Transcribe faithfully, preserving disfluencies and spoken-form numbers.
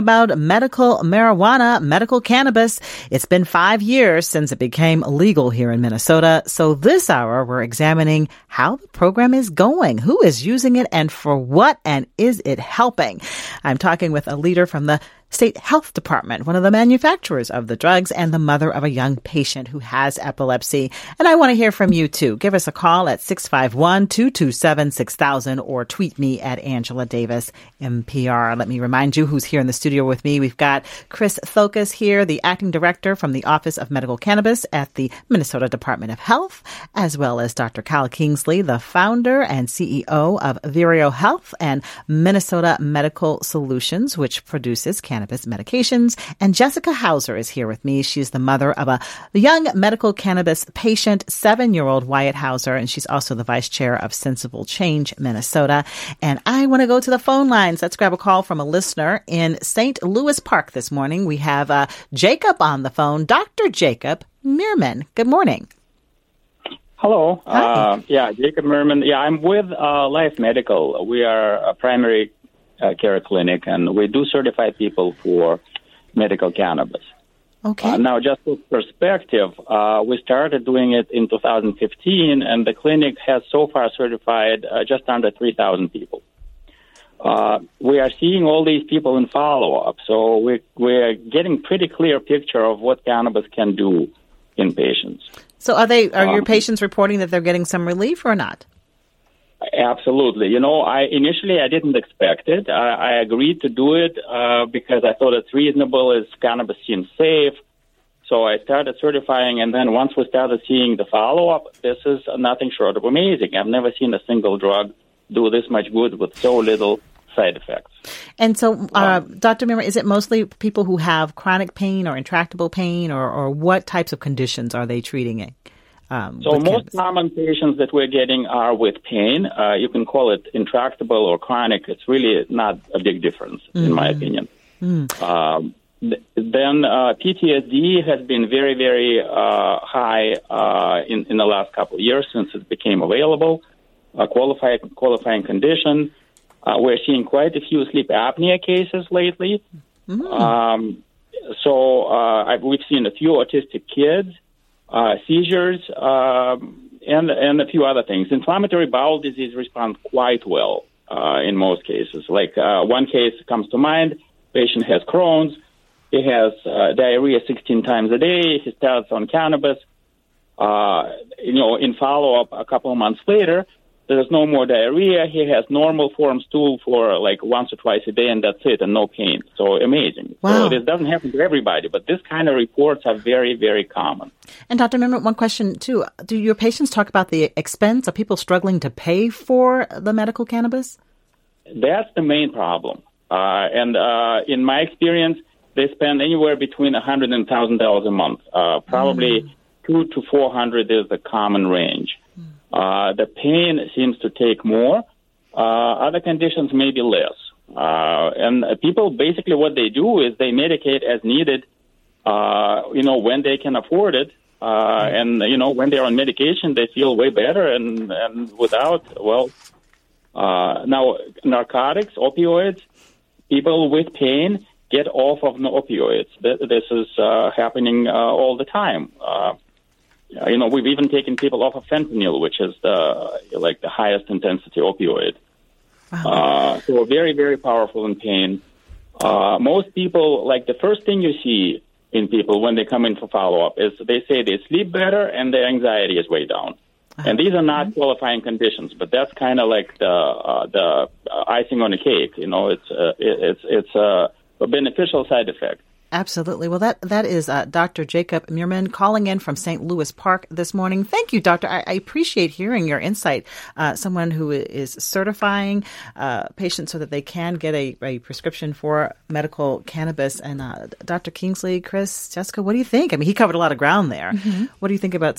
About medical marijuana, medical cannabis. It's been five years since it became legal here in Minnesota. So this hour, we're examining how the program is going, who is using it, and for what, and is it helping? I'm talking with a leader from the State Health Department, one of the manufacturers of the drugs, and the mother of a young patient who has epilepsy. And I want to hear from you, too. Give us a call at six five one, two two seven, six thousand or tweet me at Angela Davis, M P R. Let me remind you who's here in the studio with me. We've got Chris Thokas here, the acting director from the Office of Medical Cannabis at the Minnesota Department of Health, as well as Doctor Kyle Kingsley, the founder and C E O of Vireo Health and Minnesota Medical Solutions, which produces cannabis. Cannabis medications. And Jessica Hauser is here with me. She's the mother of a young medical cannabis patient, seven-year-old Wyatt Hauser, and she's also the vice chair of Sensible Change Minnesota. And I want to go to the phone lines. Let's grab a call from a listener in Saint Louis Park this morning. We have uh, Jacob on the phone, Doctor Jacob Meerman. Good morning. Hello. Uh, yeah, Jacob Meerman. Yeah, I'm with uh, Life Medical. We are a primary Uh, care clinic, and we do certify people for medical cannabis. Okay. Uh, now, just for perspective, uh, we started doing it in two thousand fifteen, and the clinic has so far certified uh, just under three thousand people. Uh, we are seeing all these people in follow-up, so we, we're getting pretty clear picture of what cannabis can do in patients. So are they? Are um, your patients reporting that they're getting some relief or not? Absolutely. You know, I initially I didn't expect it. I, I agreed to do it uh, because I thought it's reasonable. As cannabis seems safe, so I started certifying. And then once we started seeing the follow-up, this is nothing short of amazing. I've never seen a single drug do this much good with so little side effects. And so, uh, um, Doctor Meerman, is it mostly people who have chronic pain or intractable pain, or, or what types of conditions are they treating it? Um, so most cannabis? Common patients that we're getting are with pain. Uh, you can call it intractable or chronic. It's really not a big difference, mm-hmm. in my opinion. Mm. Um, th- then uh, P T S D has been very, very uh, high uh, in, in the last couple of years since it became available. A qualified, qualifying condition. Uh, we're seeing quite a few sleep apnea cases lately. Mm. Um, so uh, I've, we've seen a few autistic kids. Uh, seizures, um, and and a few other things. Inflammatory bowel disease respond quite well uh, in most cases. Like uh, one case comes to mind, patient has Crohn's, he has uh, diarrhea sixteen times a day, he starts on cannabis. Uh, you know, in follow-up a couple of months later, there's no more diarrhea, he has normal form stool for like once or twice a day, and that's it, and no pain. So amazing. Wow. So this doesn't happen to everybody, but this kind of reports are very, very common. And Doctor Meerman, one question too. Do your patients talk about the expense? Are people struggling to pay for the medical cannabis? That's the main problem. Uh, and uh, in my experience, they spend anywhere between one hundred dollars and one thousand dollars a month. Uh, probably mm. two to four hundred is the common range. Uh, the pain seems to take more. Uh, other conditions may be less. Uh, and uh, people, basically what they do is they medicate as needed, uh, you know, when they can afford it. Uh, and, you know, when they're on medication, they feel way better. And, and without, well, uh, now narcotics, opioids, people with pain get off of opioids. This is uh, happening uh, all the time. Uh, Uh, you know, we've even taken people off of fentanyl, which is the like the highest intensity opioid. Wow. Uh, so very, very powerful in pain. Uh, most people, like the first thing you see in people when they come in for follow-up is they say they sleep better and their anxiety is way down. Uh-huh. And these are not qualifying conditions, but that's kind of like the uh, the icing on the cake. You know, it's uh, it's it's uh, a beneficial side effect. Absolutely. Well, that that is uh, Doctor Jacob Meerman calling in from Saint Louis Park this morning. Thank you, Doctor. I, I appreciate hearing your insight. Uh, someone who is certifying uh, patients so that they can get a, a prescription for medical cannabis. And uh, Doctor Kingsley, Chris, Jessica, what do you think? I mean, he covered a lot of ground there. Mm-hmm. What do you think about